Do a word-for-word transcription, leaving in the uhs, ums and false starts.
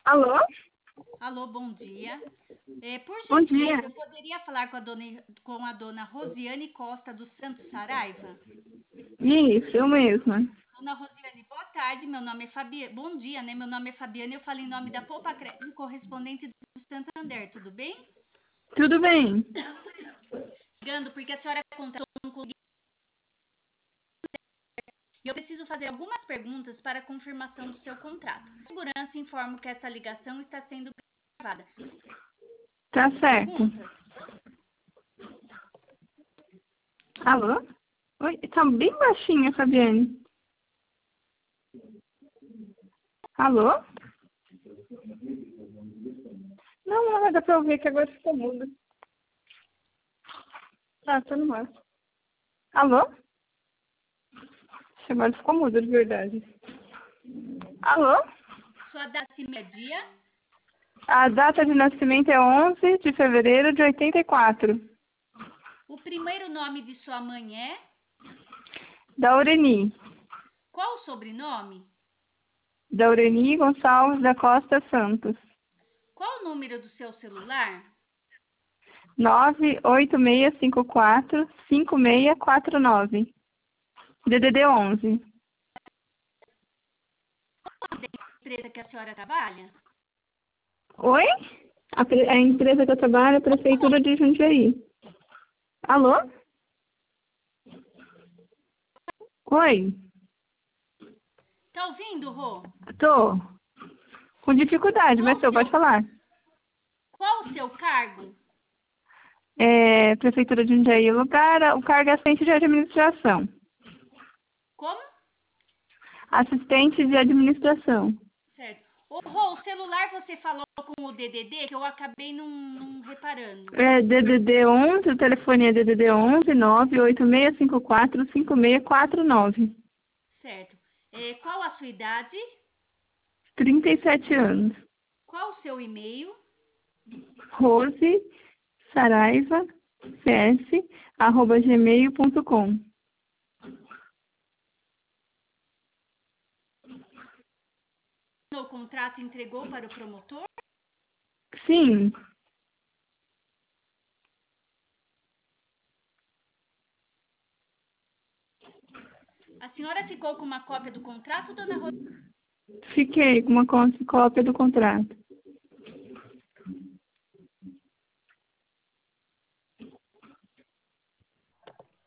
Alô? Alô, bom dia. É, por Bom dia. gentileza, eu poderia falar com a dona, com a dona Rosiane Costa dos Santos Saraiva? Isso, eu mesma. Dona Rosiane, boa tarde. Meu nome é Fabiana. Bom dia, né? Meu nome é Fabiana e eu falo em nome da Poupa Crédito, correspondente do Santander, tudo bem? Tudo bem? Ligando porque a senhora contratou um clube e eu preciso fazer algumas perguntas para a confirmação do seu contrato. Com segurança, informo que esta ligação está sendo gravada. Tá certo. Perguntas? Alô? Oi, tá bem baixinha, Fabiane. Alô? Não, não, dá pra ouvir que agora ficou mudo. Tá, tô no ar. Alô? Agora ficou mudo, de verdade. Alô? Sua data e meia-dia? A data de nascimento é onze de fevereiro de oitenta e quatro. O primeiro nome de sua mãe é? Daureni. Qual o sobrenome? Daureni Gonçalves da Costa Santos. Qual o número do seu celular? nove oito seis cinco quatro cinco seis quatro nove. D D D onze. Da empresa que a senhora trabalha? Oi? A, pre- a empresa que eu trabalho é a Prefeitura de Jundiaí. Alô? Oi? Tá ouvindo, Rô? Tô. Com dificuldade, Qual mas o tô, pode seu, falar. qual o seu cargo? É, Prefeitura de Jundiaí, o lugar, o cargo é assistente de administração. Como? Assistente de administração. Certo. Ô, Rô, o celular você falou com o D D D que eu acabei não, não reparando. É D D D onze, o telefone é D D D onze nove oito seis cinco quatro cinco seis quatro nove. Certo. É, qual a sua idade? trinta e sete anos. Qual o seu e-mail? Rose Saraiva cs arroba gmail ponto com. O contrato entregou para o promotor? Sim, A senhora ficou com uma cópia do contrato, dona Rô? fiquei com uma có- cópia do contrato.